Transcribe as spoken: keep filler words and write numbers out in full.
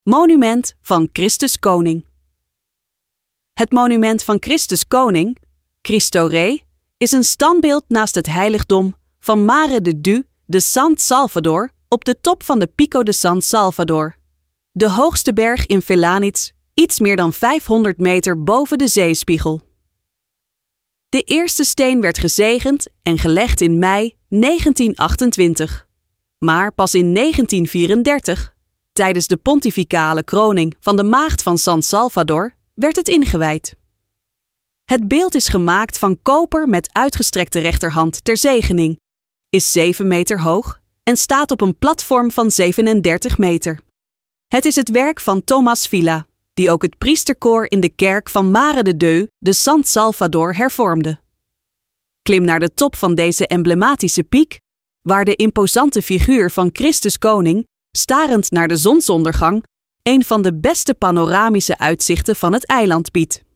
Monument van Christus Koning. Het monument van Christus Koning, Cristo Rey, is een standbeeld naast het heiligdom van Mare de Dios de San Salvador op de top van de Pico de San Salvador, de hoogste berg in Felanitz, iets meer dan vijfhonderd meter boven de zeespiegel. De eerste steen werd gezegend en gelegd in mei negentien achtentwintig, maar pas in negentien vierendertig, tijdens de pontificale kroning van de Maagd van San Salvador, werd het ingewijd. Het beeld is gemaakt van koper met uitgestrekte rechterhand ter zegening, is zeven meter hoog en staat op een platform van zevenendertig meter. Het is het werk van Thomas Villa, die ook het priesterkoor in de kerk van Mare de Dios de San Salvador hervormde. Klim naar de top van deze emblematische piek, waar de imposante figuur van Christus Koning, starend naar de zonsondergang, een van de beste panoramische uitzichten van het eiland biedt.